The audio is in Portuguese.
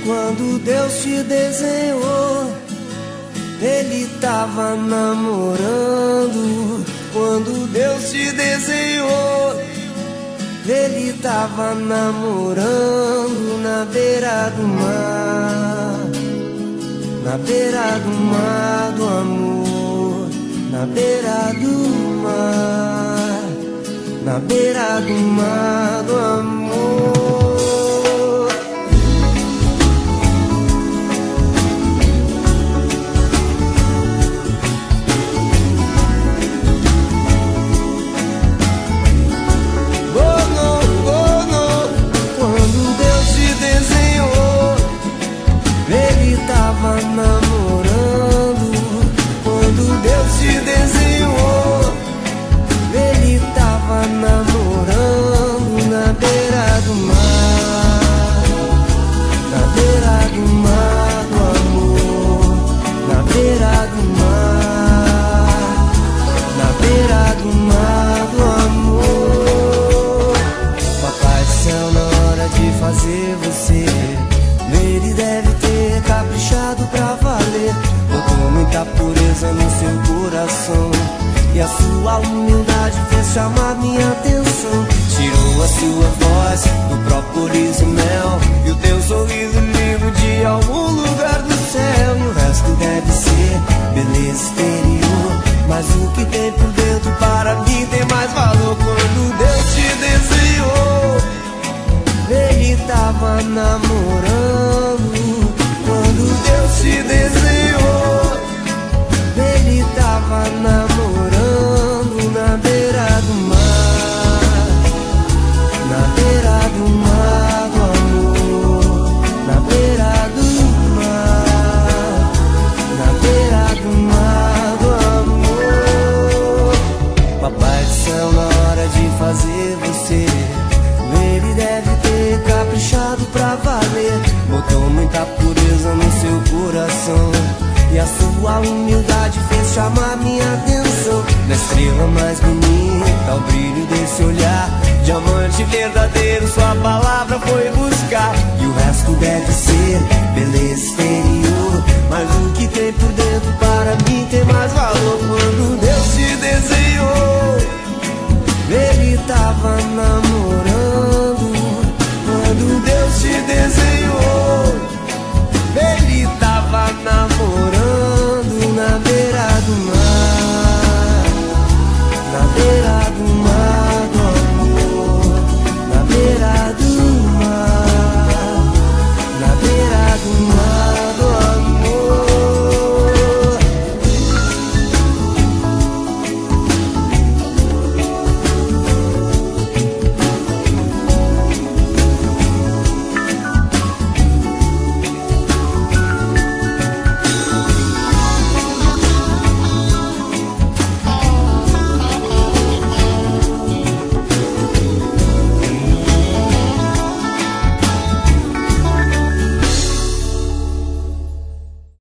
Quando Deus te desenhou, Ele tava namorando. Quando Deus te desenhou, Ele tava namorando na beira do mar. Na beira do mar do amor. Na beira do mar. Na beira do mar do amor. Namorando, quando Deus te desenhou, Ele tava namorando na beira do mar. Na beira do mar do amor. Na beira do mar. Na beira do mar do amor. Papai do céu, na hora de fazer você, Ele deve ter caprichado pra valer. Botou muita pureza no seu coração, e a sua humildade fez chamar minha atenção. Tirou a sua voz do própolis e mel, e o teu sorriso lindo de algum lugar do céu. E o resto deve ser beleza exterior, mas o que tem por dentro para mim tem mais valor. Quando Deus te desenhou, Ele tava namorando. Quando Deus te desenhou, Ele tava namorando na beira do mar. Na beira do mar do amor. Na beira do mar. Na beira do mar do amor. Papai do céu, na hora de fazer você, Ele deve ter caprichado pra valer. Botou muita pureza no seu coração, e a sua humildade fez chamar minha atenção. Na estrela mais bonita, o brilho desse olhar, diamante verdadeiro, sua palavra foi buscar. E o resto deve ser beleza exterior, mas o que tem por dentro para mim tem mais valor. Quando Deus te desenhou, Ele tava na